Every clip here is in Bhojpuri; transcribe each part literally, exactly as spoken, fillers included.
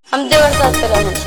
हम देवर साथ से रहे।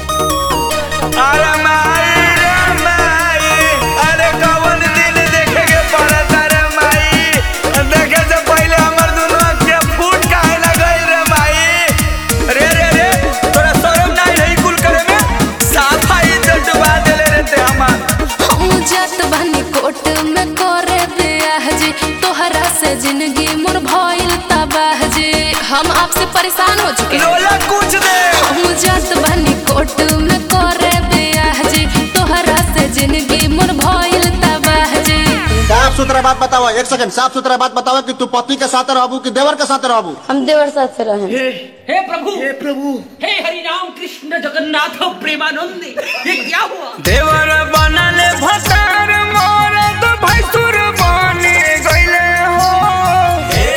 अरे माई रे माई, अरे कौन दिन देखे के पड़ता रे माई, देखे से पहले हमर दुनू के फूट काहे लगई रे माई। रे रे रे तोरा शर्म नहीं रही कुल करे में, साफाई इज्जत डुबा देले रे ते हमार। हम जात बनी कोट में करे बियाह जी, तोहरा से जिंदगी मोर भइल तबाह जी। हम आपसे परेशान हो चुके लोला कुछ दे। हम जात बनी कोट में करे बियाह जी, तोहरा से जिंदगी मोर भइल तबाह जी। साफ सुथरा बात बताओ, एक सेकंड साफ सुथरा बात बताओ कि तू पति के साथ रहबू कि देवर के साथ रहबू। हम देवर साथ से रहे। हे हे प्रभु हे प्रभु हे हरि राम कृष्ण जगन्नाथ प्रेमानंद, ये क्या हुआ? देवर बनले भसार मोरद भैसुर बने गइले हो। हे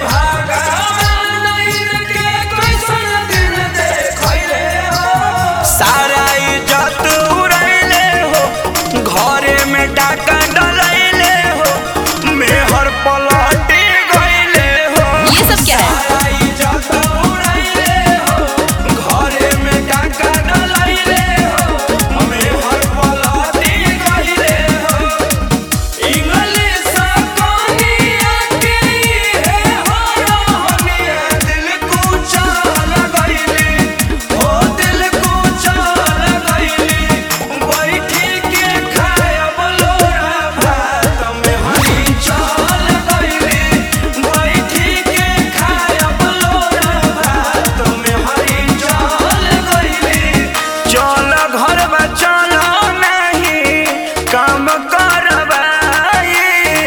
भगवान इनके कैसन दिन देखैले हो। सारा इज्जत उड़ैले हो, घरे में डाका डलैले हो, मेहर पलटी गइले हो। ये सब क्या है? सारा इज्जत उड़ैले हो, घरे में डाका डलैले हो, मेहर पलटी गइले हो। इंग्लिश कनिया के हे हो रहनिया, दिल कुचल गइली हो, दिल कुचल गइली। बैठी के खायब लोरा भात में हरी चल गइली, बैठी के खायब लोरा भात में हरी चल गइली। चल घर में चल नहीं काम करवाई,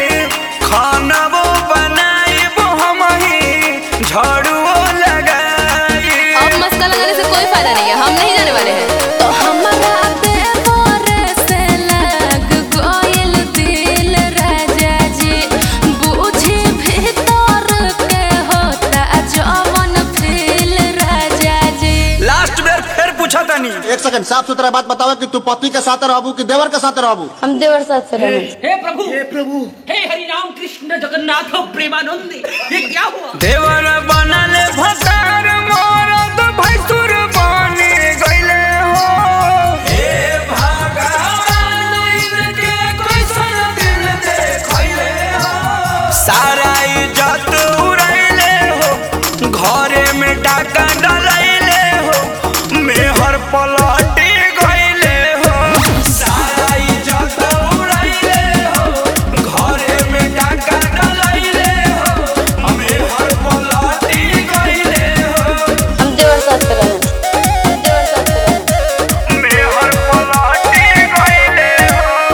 खानबो बनाइब हम ही झाड़ुओ लगाई। अब मस्का लगाने से कोई फायदा नहीं है, हम नहीं जाने वाले हैं। तो हमारा देवर से लग गइल दिल राजा जी, बुझी भीतर के होता जवन फील राजा जी। लास्ट बेर फिर पूछा तनी। एक सेकंड साफ सुथरा बात बताओ कि तू पति के साथ रहबू कि देवर के साथ रहबू। हम देवर साथ से रहे। हे प्रभु हे प्रभु हे हरि राम कृष्ण जगन्नाथ प्रेमानंद, ये क्या हुआ? देवर बनले भसार मोरद भैसुर बने गइले हो। हे भगवान इनके कैसन दिन देखैले हो। सारा इज्जत उड़ैले हो, घरे में डाका डलैले हो, मेहर पलटी गइले हो। सारा इज्जत उड़ैले हो, घरे में डाका डलैले हो, मेहर पलटी गइले हो। हम देवर साथ से रहे। हम देवर साथ से रहे। मेहर पलटी गइले हो।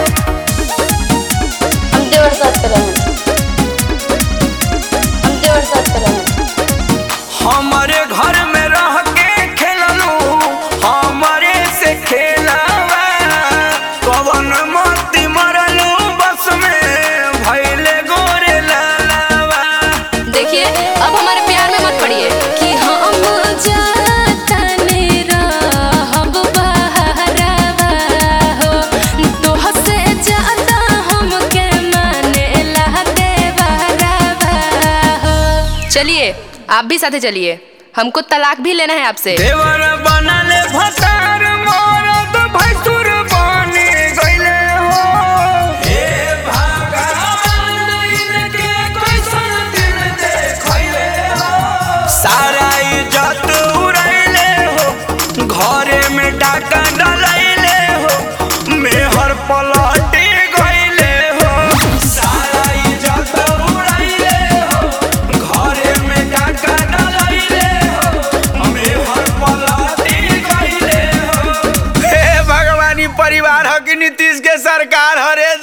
हम देवर साथ से रहे। हम देवर साथ से रहे। हमारे घर में रह के खेललू, हमारे से खेलावा, कवन मोती मरलू बस में भइले गोरे लालावा। देखिए अब हमारे प्यार में मत पड़िए कि हम जातनी रहब बहरावा हो, तोह से ज्यादा हमके मानेला देवरावा हो। चलिए आप भी साथे चलिए, हमको तलाक भी लेना है आपसे। देवर बनले भसार मोरद भैसुर बने गइले हो। हे भगवान इनके कैसन दिन देखैले हो। सारा इज्जत उड़ैले हो, घरे में डाका डलैले हो, मेहर पलटी गइले हो। सारा इज्जत उड़ैले हो, घरे में डाका डलैले हो, मेहर पलटी गइले हो। हे भगवानी परिवार ह कि नीतीश के सरकार हरे